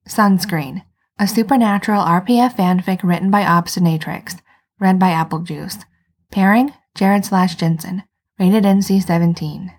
Sunscreen, a supernatural RPF fanfic written by Obstinatrix, read by Applejuice. Pairing, Jared/Jensen, rated NC-17.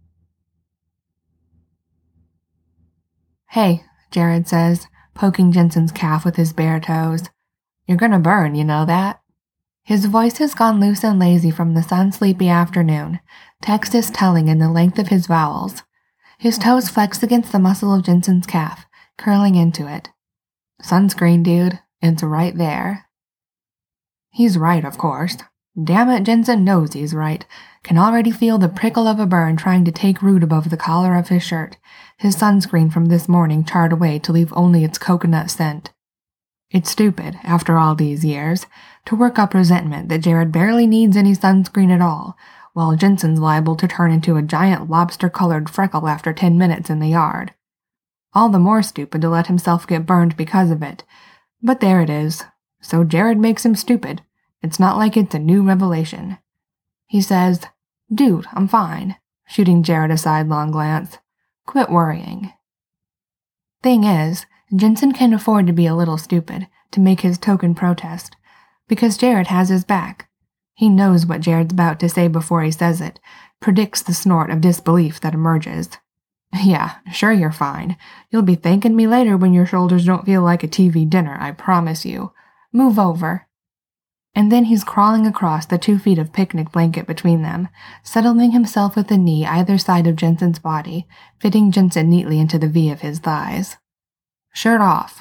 Hey, Jared says, poking Jensen's calf with his bare toes. You're gonna burn, you know that? His voice has gone loose and lazy from the sun-sleepy afternoon, Texas telling in the length of his vowels. His toes flex against the muscle of Jensen's calf, curling into it. Sunscreen, dude. It's right there. He's right, of course. Damn it, Jensen knows he's right. Can already feel the prickle of a burn trying to take root above the collar of his shirt, his sunscreen from this morning charred away to leave only its coconut scent. It's stupid, after all these years, to work up resentment that Jared barely needs any sunscreen at all, while Jensen's liable to turn into a giant lobster-colored freckle after 10 minutes in the yard. All the more stupid to let himself get burned because of it. But there it is. So Jared makes him stupid. It's not like it's a new revelation. He says, "Dude, I'm fine," shooting Jared a sidelong glance. "Quit worrying." Thing is, Jensen can afford to be a little stupid, to make his token protest, because Jared has his back. He knows what Jared's about to say before he says it, predicts the snort of disbelief that emerges. "Yeah, sure you're fine. You'll be thanking me later when your shoulders don't feel like a TV dinner, I promise you. Move over." And then he's crawling across the 2 feet of picnic blanket between them, settling himself with a knee either side of Jensen's body, fitting Jensen neatly into the V of his thighs. Shirt off.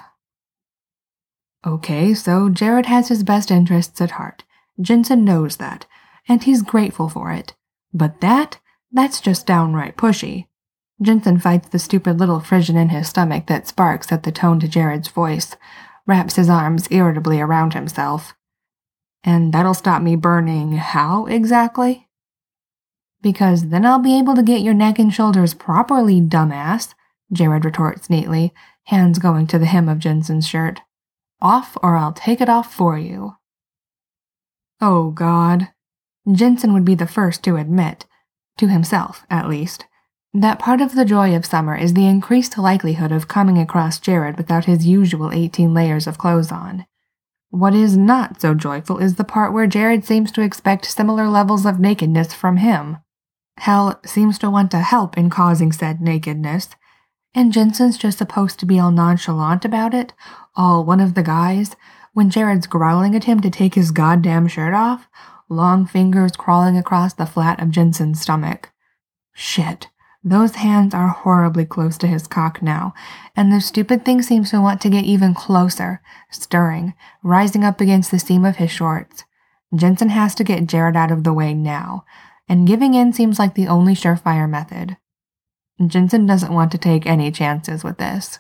Okay, so Jared has his best interests at heart. Jensen knows that, and he's grateful for it. But that's just downright pushy. Jensen fights the stupid little frisson in his stomach that sparks at the tone to Jared's voice, wraps his arms irritably around himself. "And that'll stop me burning how, exactly?" "Because then I'll be able to get your neck and shoulders properly, dumbass," Jared retorts neatly, hands going to the hem of Jensen's shirt. "Off, or I'll take it off for you." Oh, God. Jensen would be the first to admit, to himself at least, that part of the joy of summer is the increased likelihood of coming across Jared without his usual 18 layers of clothes on. What is not so joyful is the part where Jared seems to expect similar levels of nakedness from him. Hell, seems to want to help in causing said nakedness, and Jensen's just supposed to be all nonchalant about it, all one of the guys, when Jared's growling at him to take his goddamn shirt off, long fingers crawling across the flat of Jensen's stomach. Shit. Those hands are horribly close to his cock now, and the stupid thing seems to want to get even closer, stirring, rising up against the seam of his shorts. Jensen has to get Jared out of the way now, and giving in seems like the only surefire method. Jensen doesn't want to take any chances with this.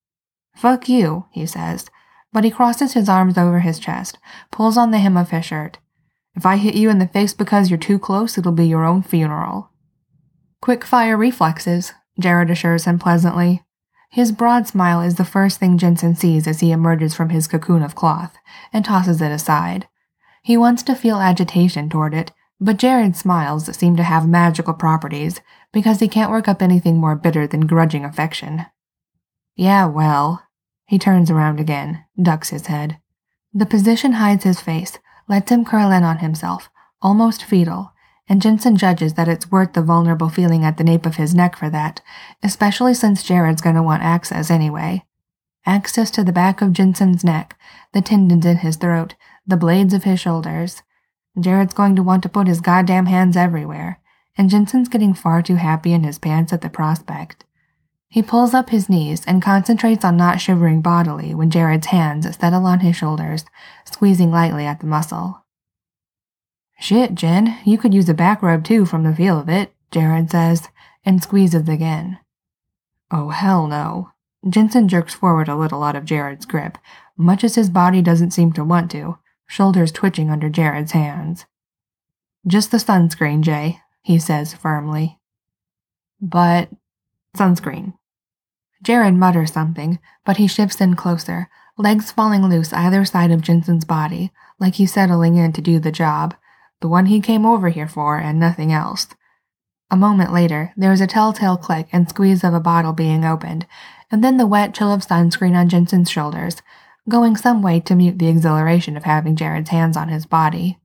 "Fuck you," he says, but he crosses his arms over his chest, pulls on the hem of his shirt. "If I hit you in the face because you're too close, it'll be your own funeral." "Quick-fire reflexes," Jared assures him pleasantly. His broad smile is the first thing Jensen sees as he emerges from his cocoon of cloth, and tosses it aside. He wants to feel agitation toward it, but Jared's smiles seem to have magical properties, because he can't work up anything more bitter than grudging affection. "Yeah, well." He turns around again, ducks his head. The position hides his face, lets him curl in on himself, almost fetal, and Jensen judges that it's worth the vulnerable feeling at the nape of his neck for that, especially since Jared's gonna want access anyway. Access to the back of Jensen's neck, the tendons in his throat, the blades of his shoulders. Jared's going to want to put his goddamn hands everywhere, and Jensen's getting far too happy in his pants at the prospect. He pulls up his knees and concentrates on not shivering bodily when Jared's hands settle on his shoulders, squeezing lightly at the muscle. "Shit, Jen, you could use a back rub too from the feel of it," Jared says, and squeezes again. Oh, hell no. Jensen jerks forward a little out of Jared's grip, much as his body doesn't seem to want to, shoulders twitching under Jared's hands. "Just the sunscreen, Jay," he says firmly. "But sunscreen." Jared mutters something, but he shifts in closer, legs falling loose either side of Jensen's body, like he's settling in to do the job, the one he came over here for and nothing else. A moment later, there was a telltale click and squeeze of a bottle being opened, and then the wet chill of sunscreen on Jensen's shoulders, going some way to mute the exhilaration of having Jared's hands on his body.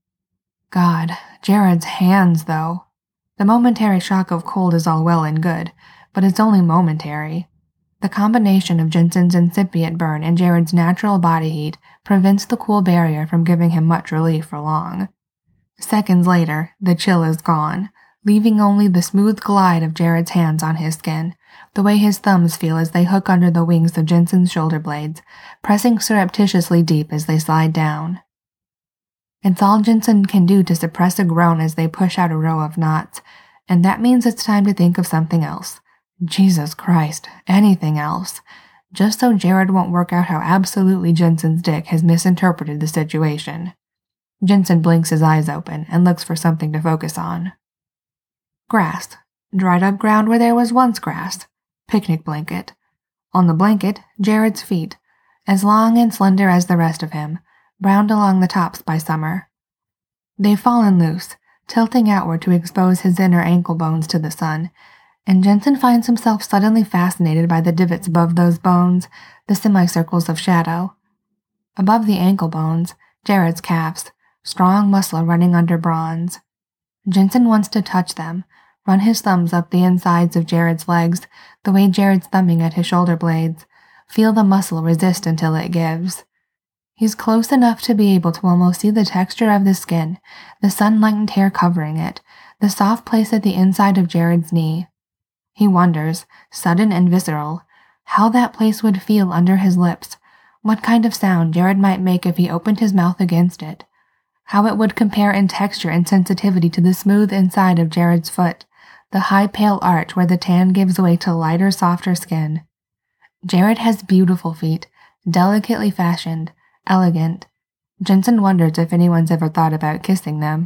God, Jared's hands, though. The momentary shock of cold is all well and good, but it's only momentary. The combination of Jensen's incipient burn and Jared's natural body heat prevents the cool barrier from giving him much relief for long. Seconds later, the chill is gone, leaving only the smooth glide of Jared's hands on his skin, the way his thumbs feel as they hook under the wings of Jensen's shoulder blades, pressing surreptitiously deep as they slide down. It's all Jensen can do to suppress a groan as they push out a row of knots, and that means it's time to think of something else. Jesus Christ, anything else. Just so Jared won't work out how absolutely Jensen's dick has misinterpreted the situation. Jensen blinks his eyes open and looks for something to focus on. Grass. Dried up ground where there was once grass. Picnic blanket. On the blanket, Jared's feet, as long and slender as the rest of him, browned along the tops by summer. They've fallen loose, tilting outward to expose his inner ankle bones to the sun, and Jensen finds himself suddenly fascinated by the divots above those bones, the semicircles of shadow. Above the ankle bones, Jared's calves, strong muscle running under bronze. Jensen wants to touch them, run his thumbs up the insides of Jared's legs, the way Jared's thumbing at his shoulder blades, feel the muscle resist until it gives. He's close enough to be able to almost see the texture of the skin, the sun-lightened hair covering it, the soft place at the inside of Jared's knee. He wonders, sudden and visceral, how that place would feel under his lips, what kind of sound Jared might make if he opened his mouth against it, how it would compare in texture and sensitivity to the smooth inside of Jared's foot, the high pale arch where the tan gives way to lighter, softer skin. Jared has beautiful feet, delicately fashioned, elegant. Jensen wonders if anyone's ever thought about kissing them.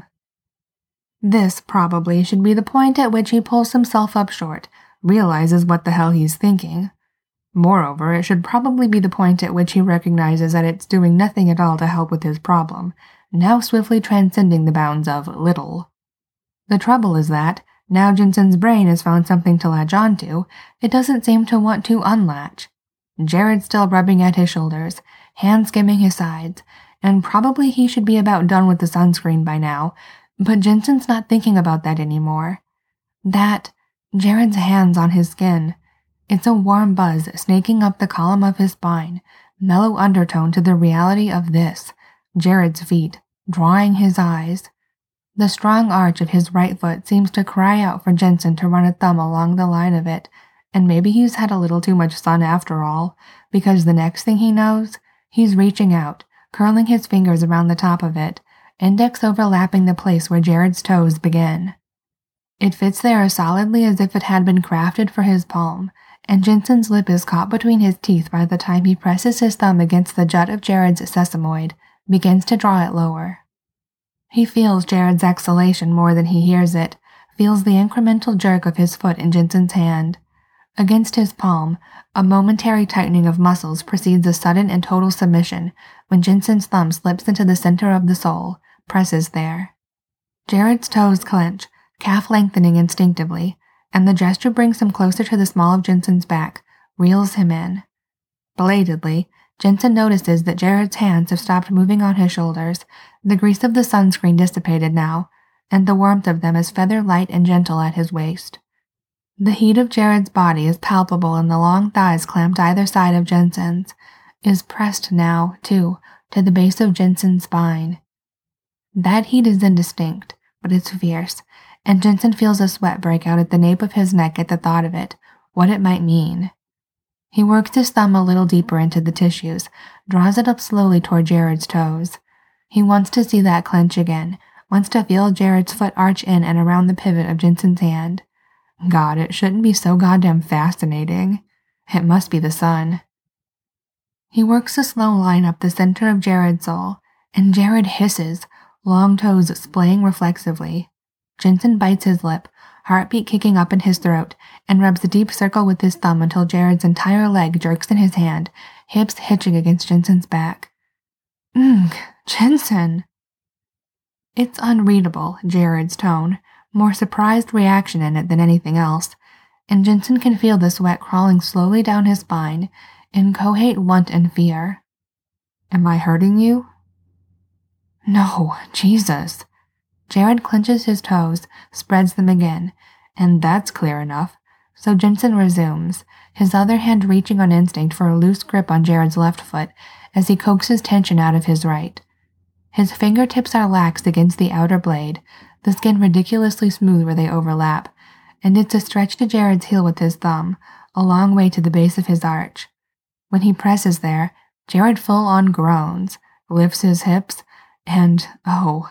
This, probably, should be the point at which he pulls himself up short, realizes what the hell he's thinking. Moreover, it should probably be the point at which he recognizes that it's doing nothing at all to help with his problem, now swiftly transcending the bounds of little. The trouble is that, now Jensen's brain has found something to latch onto, it doesn't seem to want to unlatch. Jared's still rubbing at his shoulders, hands skimming his sides, and probably he should be about done with the sunscreen by now, but Jensen's not thinking about that anymore. Jared's hands on his skin. It's a warm buzz snaking up the column of his spine, mellow undertone to the reality of this, Jared's feet, drawing his eyes. The strong arch of his right foot seems to cry out for Jensen to run a thumb along the line of it, and maybe he's had a little too much sun after all, because the next thing he knows, he's reaching out, curling his fingers around the top of it, index overlapping the place where Jared's toes begin. It fits there as solidly as if it had been crafted for his palm, and Jensen's lip is caught between his teeth by the time he presses his thumb against the jut of Jared's sesamoid, begins to draw it lower. He feels Jared's exhalation more than he hears it, feels the incremental jerk of his foot in Jensen's hand. Against his palm, a momentary tightening of muscles precedes a sudden and total submission when Jensen's thumb slips into the center of the sole, presses there. Jared's toes clench, calf lengthening instinctively, and the gesture brings him closer to the small of Jensen's back, reels him in. Belatedly, Jensen notices that Jared's hands have stopped moving on his shoulders, the grease of the sunscreen dissipated now, and the warmth of them is feather-light and gentle at his waist. The heat of Jared's body is palpable in the long thighs clamped either side of Jensen's, is pressed now, too, to the base of Jensen's spine. That heat is indistinct, but it's fierce, and Jensen feels a sweat break out at the nape of his neck at the thought of it, what it might mean. He works his thumb a little deeper into the tissues, draws it up slowly toward Jared's toes. He wants to see that clench again, wants to feel Jared's foot arch in and around the pivot of Jensen's hand. God, it shouldn't be so goddamn fascinating. It must be the sun. He works a slow line up the center of Jared's sole, and Jared hisses, long toes splaying reflexively. Jensen bites his lip, heartbeat kicking up in his throat, and rubs a deep circle with his thumb until Jared's entire leg jerks in his hand, hips hitching against Jensen's back. Jensen! It's unreadable, Jared's tone, more surprised reaction in it than anything else, and Jensen can feel the sweat crawling slowly down his spine, inchoate want and fear. Am I hurting you? No, Jesus. Jared clenches his toes, spreads them again, and that's clear enough, so Jensen resumes, his other hand reaching on instinct for a loose grip on Jared's left foot as he coaxes tension out of his right. His fingertips are lax against the outer blade, the skin ridiculously smooth where they overlap, and it's a stretch to Jared's heel with his thumb, a long way to the base of his arch. When he presses there, Jared full-on groans, lifts his hips, and oh.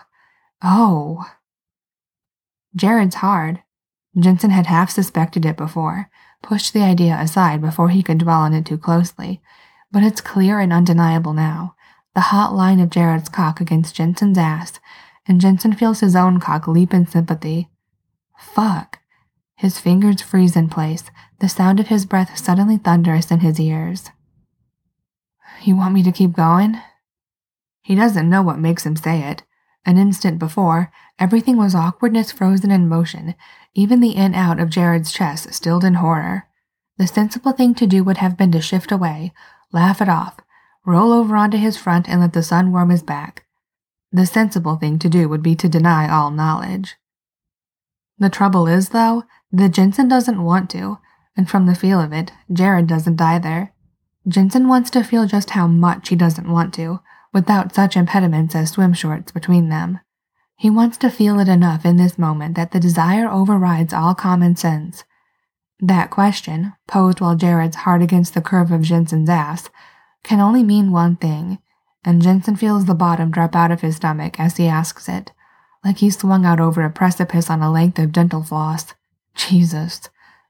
Jared's hard. Jensen had half suspected it before, pushed the idea aside before he could dwell on it too closely, but it's clear and undeniable now, the hot line of Jared's cock against Jensen's ass, and Jensen feels his own cock leap in sympathy. Fuck. His fingers freeze in place, the sound of his breath suddenly thunderous in his ears. You want me to keep going? He doesn't know what makes him say it. An instant before, everything was awkwardness frozen in motion, even the in-out of Jared's chest stilled in horror. The sensible thing to do would have been to shift away, laugh it off, roll over onto his front and let the sun warm his back. The sensible thing to do would be to deny all knowledge. The trouble is, though, that Jensen doesn't want to, and from the feel of it, Jared doesn't either. Jensen wants to feel just how much he doesn't want to, without such impediments as swim shorts between them. He wants to feel it enough in this moment that the desire overrides all common sense. That question, posed while Jared's hard against the curve of Jensen's ass, can only mean one thing, and Jensen feels the bottom drop out of his stomach as he asks it, like he swung out over a precipice on a length of dental floss. Jesus.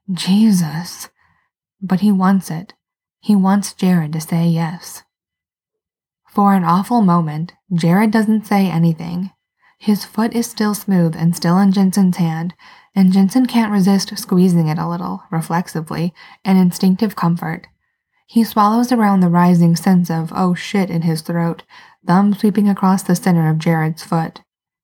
But he wants it. He wants Jared to say yes. For an awful moment, Jared doesn't say anything. His foot is still smooth and still in Jensen's hand, and Jensen can't resist squeezing it a little, reflexively, an instinctive comfort. He swallows around the rising sense of oh shit in his throat, thumb sweeping across the center of Jared's foot.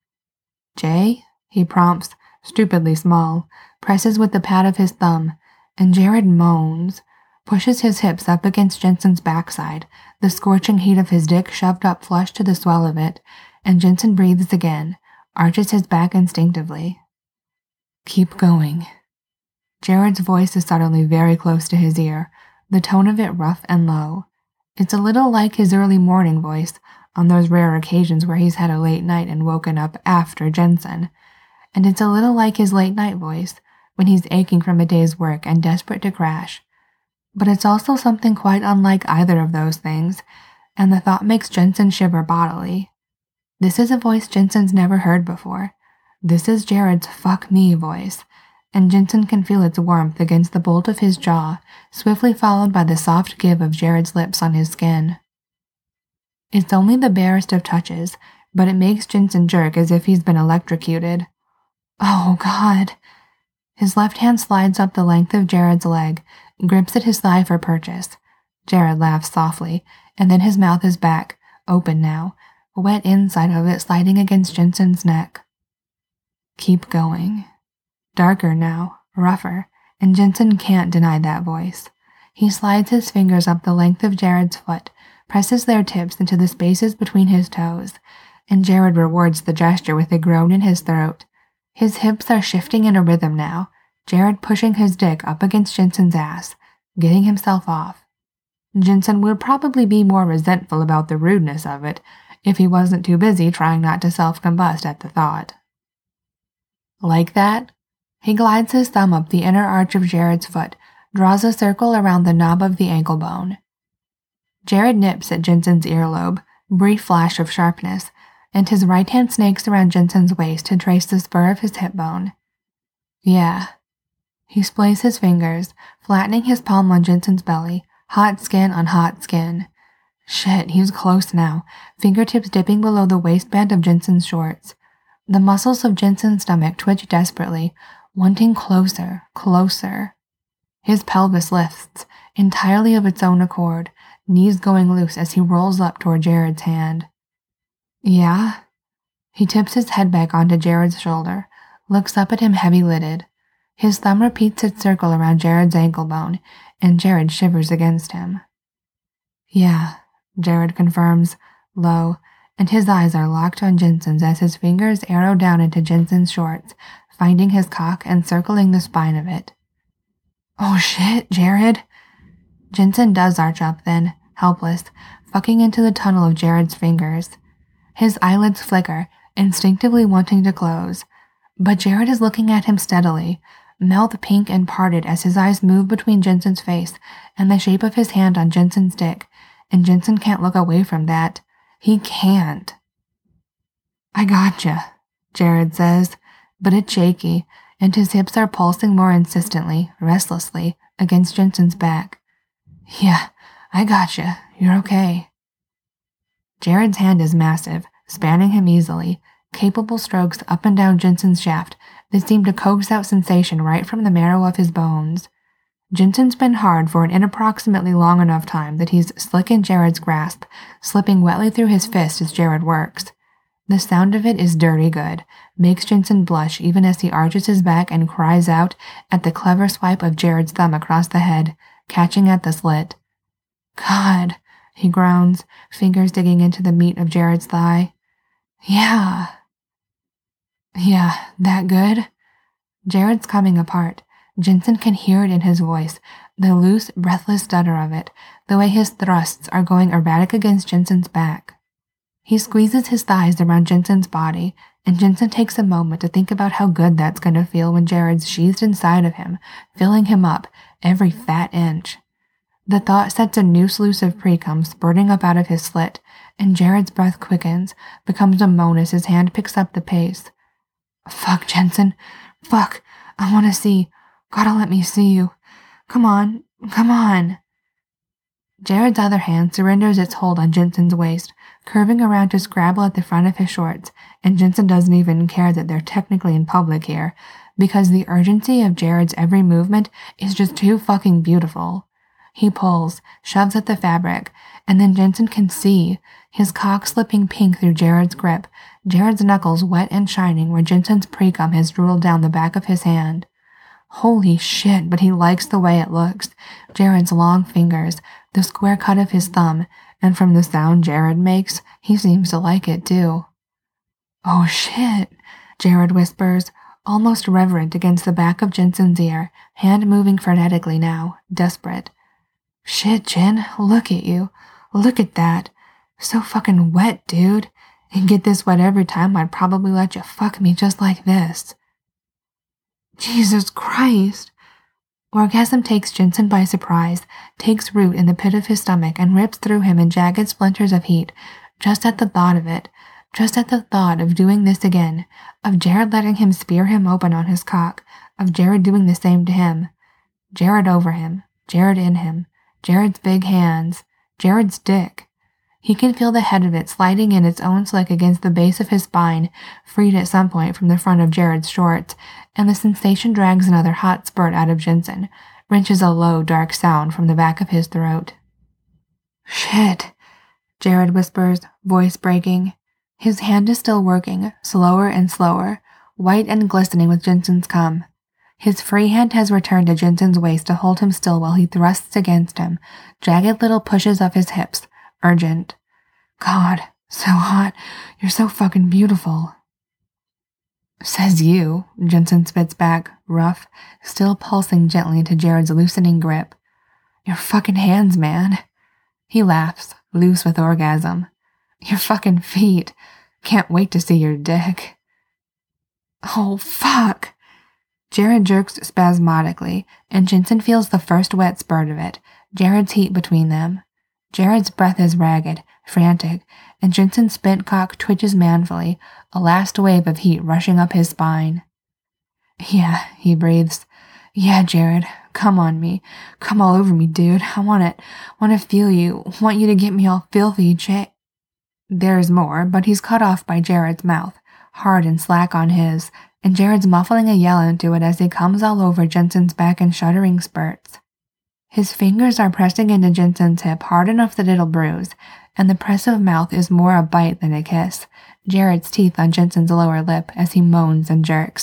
Jay? He prompts, stupidly small, presses with the pad of his thumb, and Jared moans, pushes his hips up against Jensen's backside, the scorching heat of his dick shoved up flush to the swell of it, and Jensen breathes again, arches his back instinctively. Keep going. Jared's voice is suddenly very close to his ear, the tone of it rough and low. It's a little like his early morning voice, on those rare occasions where he's had a late night and woken up after Jensen, and it's a little like his late night voice, when he's aching from a day's work and desperate to crash. But it's also something quite unlike either of those things, and the thought makes Jensen shiver bodily. This is a voice Jensen's never heard before. This is Jared's fuck me voice, and Jensen can feel its warmth against the bolt of his jaw, swiftly followed by the soft give of Jared's lips on his skin. It's only the barest of touches, but it makes Jensen jerk as if he's been electrocuted. Oh, God. His left hand slides up the length of Jared's leg, grips at his thigh for purchase. Jared laughs softly, and then his mouth is back, open now, wet inside of it sliding against Jensen's neck. Keep going. Darker now, rougher, and Jensen can't deny that voice. He slides his fingers up the length of Jared's foot, presses their tips into the spaces between his toes, and Jared rewards the gesture with a groan in his throat. His hips are shifting in a rhythm now, Jared pushing his dick up against Jensen's ass, getting himself off. Jensen would probably be more resentful about the rudeness of it if he wasn't too busy trying not to self-combust at the thought. Like that, he glides his thumb up the inner arch of Jared's foot, draws a circle around the knob of the ankle bone. Jared nips at Jensen's earlobe, brief flash of sharpness, and his right hand snakes around Jensen's waist to trace the spur of his hip bone. Yeah. He splays his fingers, flattening his palm on Jensen's belly, hot skin on hot skin. Shit, he's close now, fingertips dipping below the waistband of Jensen's shorts. The muscles of Jensen's stomach twitch desperately, wanting closer, closer. His pelvis lifts, entirely of its own accord, knees going loose as he rolls up toward Jared's hand. Yeah? He tips his head back onto Jared's shoulder, looks up at him heavy-lidded. His thumb repeats its circle around Jared's ankle bone, and Jared shivers against him. Yeah, Jared confirms, low, and his eyes are locked on Jensen's as his fingers arrow down into Jensen's shorts, finding his cock and circling the spine of it. Oh shit, Jared. Jensen does arch up then, helpless, fucking into the tunnel of Jared's fingers. His eyelids flicker, instinctively wanting to close, but Jared is looking at him steadily, mouth pink and parted as his eyes move between Jensen's face and the shape of his hand on Jensen's dick, and Jensen can't look away from that. He can't. I gotcha, Jared says, but it's shaky, and his hips are pulsing more insistently, restlessly, against Jensen's back. Yeah, I gotcha. You're okay. Jared's hand is massive, spanning him easily, capable strokes up and down Jensen's shaft that seem to coax out sensation right from the marrow of his bones. Jensen's been hard for an inapproximately long enough time that he's slick in Jared's grasp, slipping wetly through his fist as Jared works. The sound of it is dirty good, makes Jensen blush even as he arches his back and cries out at the clever swipe of Jared's thumb across the head, catching at the slit. God, he groans, fingers digging into the meat of Jared's thigh. Yeah, that good? Jared's coming apart. Jensen can hear it in his voice, the loose, breathless stutter of it, the way his thrusts are going erratic against Jensen's back. He squeezes his thighs around Jensen's body, and Jensen takes a moment to think about how good that's going to feel when Jared's sheathed inside of him, filling him up, every fat inch. The thought sets a new sluice of pre-cum spurting up out of his slit, and Jared's breath quickens, becomes a moan as his hand picks up the pace. Fuck, Jensen. Fuck. I want to see. Gotta let me see you. Come on. Come on. Jared's other hand surrenders its hold on Jensen's waist, curving around to scrabble at the front of his shorts, and Jensen doesn't even care that they're technically in public here, because the urgency of Jared's every movement is just too fucking beautiful. He pulls, shoves at the fabric, and then Jensen can see, his cock slipping pink through Jared's grip, Jared's knuckles wet and shining where Jensen's pre-cum has drooled down the back of his hand. Holy shit, but he likes the way it looks. Jared's long fingers, the square cut of his thumb, and from the sound Jared makes, he seems to like it too. Oh shit, Jared whispers, almost reverent against the back of Jensen's ear, hand moving frenetically now, desperate. Shit, Jen, look at you. Look at that. So fucking wet, dude. And get this wet every time, I'd probably let you fuck me just like this. Jesus Christ. Orgasm takes Jensen by surprise, takes root in the pit of his stomach and rips through him in jagged splinters of heat, just at the thought of it, just at the thought of doing this again, of Jared letting him spear him open on his cock, of Jared doing the same to him. Jared over him, Jared in him, Jared's big hands, Jared's dick. He can feel the head of it sliding in its own slick against the base of his spine, freed at some point from the front of Jared's shorts, and the sensation drags another hot spurt out of Jensen, wrenches a low, dark sound from the back of his throat. Shit, Jared whispers, voice breaking. His hand is still working, slower and slower, white and glistening with Jensen's cum. His free hand has returned to Jensen's waist to hold him still while he thrusts against him, jagged little pushes of his hips, urgent. God, so hot. You're so fucking beautiful. Says you, Jensen spits back, rough, still pulsing gently into Jared's loosening grip. Your fucking hands, man. He laughs, loose with orgasm. Your fucking feet. Can't wait to see your dick. Oh, fuck. Jared jerks spasmodically, and Jensen feels the first wet spurt of it, Jared's heat between them. Jared's breath is ragged, frantic, and Jensen's spent cock twitches manfully, a last wave of heat rushing up his spine. Yeah, he breathes. Yeah, Jared, come on me. Come all over me, dude. I want it. Want to feel you. Want you to get me all filthy, There's more, but he's cut off by Jared's mouth, hard and slack on his, and Jared's muffling a yell into it as he comes all over Jensen's back in shuddering spurts. His fingers are pressing into Jensen's hip hard enough that it'll bruise, and the press of mouth is more a bite than a kiss, Jared's teeth on Jensen's lower lip as he moans and jerks.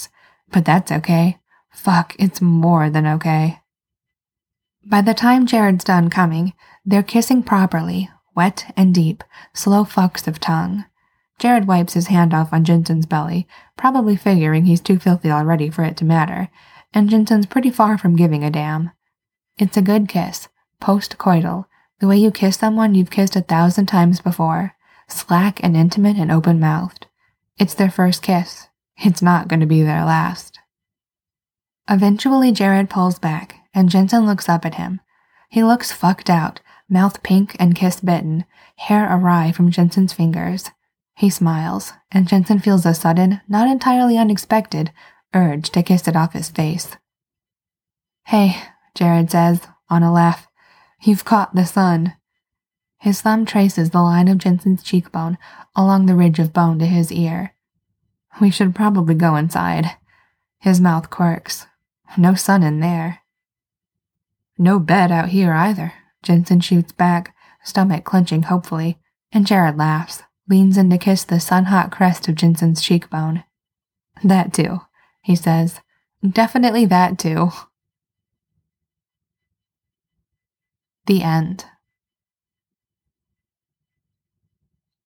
But that's okay. Fuck, it's more than okay. By the time Jared's done coming, they're kissing properly, wet and deep, slow fucks of tongue. Jared wipes his hand off on Jensen's belly, probably figuring he's too filthy already for it to matter, and Jensen's pretty far from giving a damn. It's a good kiss, post-coital, the way you kiss someone you've kissed 1,000 times before, slack and intimate and open-mouthed. It's their first kiss. It's not going to be their last. Eventually, Jared pulls back, and Jensen looks up at him. He looks fucked out, mouth pink and kiss-bitten, hair awry from Jensen's fingers. He smiles, and Jensen feels a sudden, not entirely unexpected, urge to kiss it off his face. "Hey," Jared says, on a laugh, "you've caught the sun." His thumb traces the line of Jensen's cheekbone along the ridge of bone to his ear. "We should probably go inside." His mouth quirks. "No sun in there." "No bed out here either," Jensen shoots back, stomach clenching hopefully, and Jared laughs, leans in to kiss the sun-hot crest of Jensen's cheekbone. "That too," he says. "Definitely that too." The end.